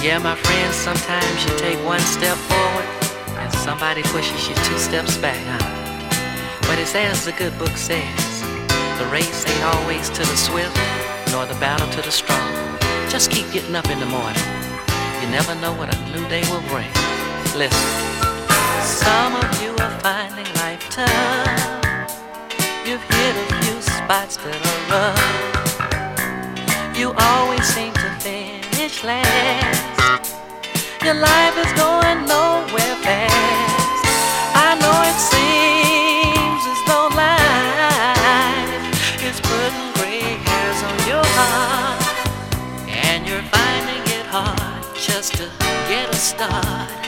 Yeah, my friends, sometimes you take one step forward and somebody pushes you two steps back, huh? But it's as the good book says, the race ain't always to the swift, nor the battle to the strong. Just keep getting up in the morning. You never know what a new day will bring. Listen, some of you are finding life tough. You've hit a few spots that are rough. You always seem to finish last. Your life is going nowhere fast. I know it seems as though life is putting gray hairs on your heart, and you're finding it hard just to get a start.